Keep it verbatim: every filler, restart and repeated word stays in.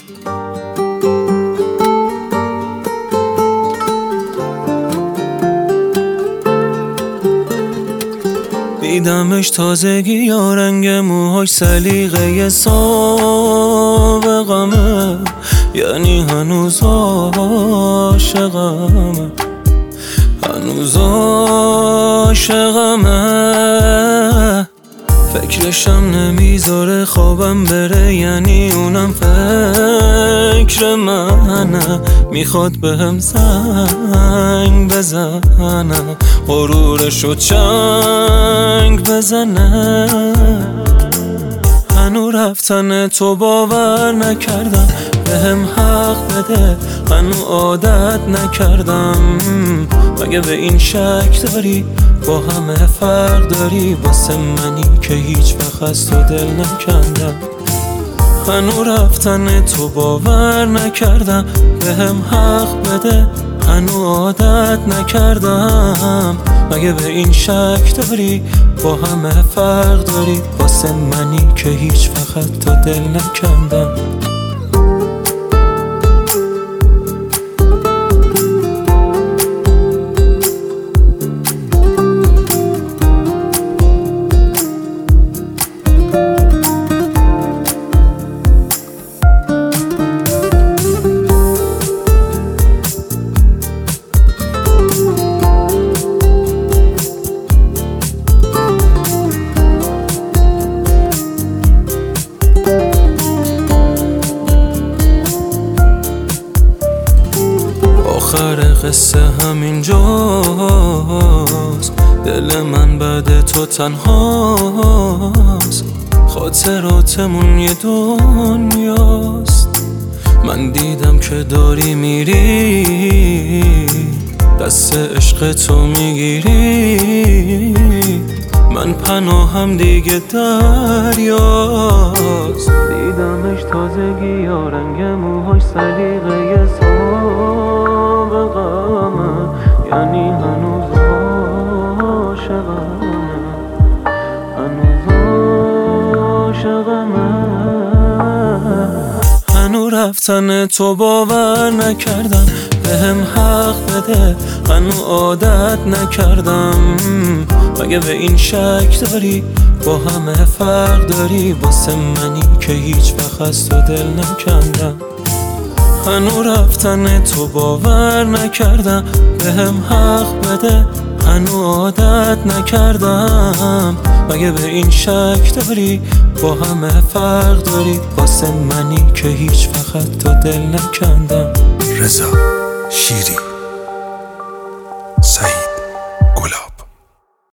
دیدمش تازگی یا رنگ موهاش سلیقه سابقمه، یعنی هنوز عاشقمه، هنوز عاشقمه. فکرشم نمیذاره خوابم بره، یعنی اونم فکر منه. میخواد بهم زنگ بزنه، غرورشو چنگ بزنه. هنو رفتن تو باور نکردم، بهم حق بده، هنو عادت نکردم. مگه به این شک داری با همه فرق داری، واسه منی که هیچ وقت از تو دل نکندم. هنو رفتن تو باور نکردم، بهم حق بده، هنو عادت نکردم. مگه به این شک داری با همه فرق داری، واسه منی که هیچ وقت تو دل نکندم. آخر قصه همینجاست، دل من بعد تو تنهاست. خاطراتمون یه دنیاست، من دیدم که داری میری، دست عشق تو میگیری. من پناهم دیگه دریاست. دیدمش تازگی یا رنگ موهاش سلیقه سابقمه، یعنی هنوز عاشقمه، هنوز عاشقمه. هنو رفتن تو باور نکردم، بهم حق بده، هنو عادت نکردم. مگه به این شک داری با همه فرق داری، واسه منی که هیچ وقت از تو دل نکندم. هنو رفتن تو باور نکردم، بهم حق بده، هنو عادت نکردم. مگه به این شک داری با همه فرق داری، واسه منی که هیچ وقت تو دل نکندم. رضا شیری.